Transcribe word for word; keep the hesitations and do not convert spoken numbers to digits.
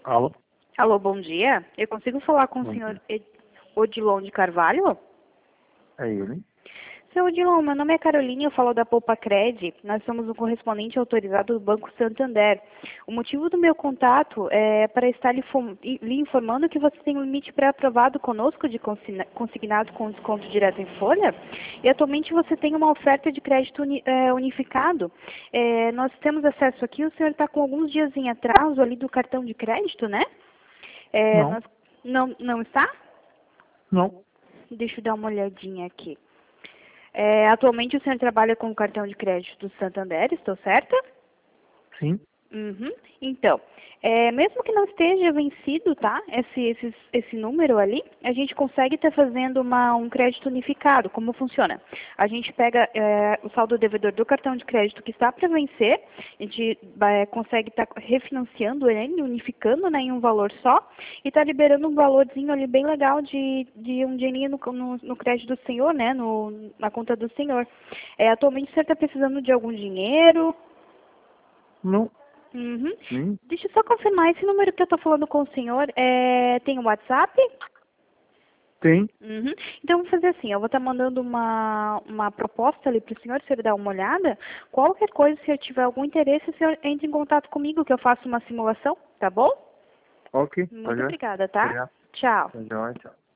Alô? Alô, bom dia. Eu consigo falar com Bom o senhor dia. Ed- Odilon de Carvalho? É ele? Seu Odilon, meu nome é Carolina, eu falo da Poupa Cred. Nós somos um correspondente autorizado do Banco Santander. O motivo do meu contato é para estar lhe, fom- lhe informando que você tem um limite pré-aprovado conosco de consigna- consignado com desconto direto em folha. E atualmente você tem uma oferta de crédito uni- eh, unificado. Eh, nós temos acesso aqui, o senhor está com alguns dias em atraso ali do cartão de crédito, né? Eh, Não, nós, não, não está? não. Deixa eu dar uma olhadinha aqui. É, atualmente o senhor trabalha com o cartão de crédito do Santander, estou certa? Sim. Uhum. Então, é, mesmo que não esteja vencido, tá? Esse, esse, esse número ali, a gente consegue estar fazendo uma, um crédito unificado. Como funciona? A gente pega é, o saldo devedor do cartão de crédito que está para vencer, a gente é, consegue estar refinanciando ele, unificando, né, em um valor só, e está liberando um valorzinho ali bem legal de, de um dinheirinho no, no, no crédito do senhor, né, no, na conta do senhor. É, atualmente o senhor está precisando de algum dinheiro? Não. Uhum. Sim. Deixa eu só confirmar, esse número que eu estou falando com o senhor é... tem o WhatsApp? Tem. Uhum. Então, vou fazer assim, eu vou estar mandando uma, uma proposta ali para o senhor, se ele dar uma olhada. Qualquer coisa, se eu tiver algum interesse, o senhor entre em contato comigo, que eu faço uma simulação, tá bom? Ok. Tá Muito já. obrigada, Tá tá? já. Tchau. Tá já. Tchau.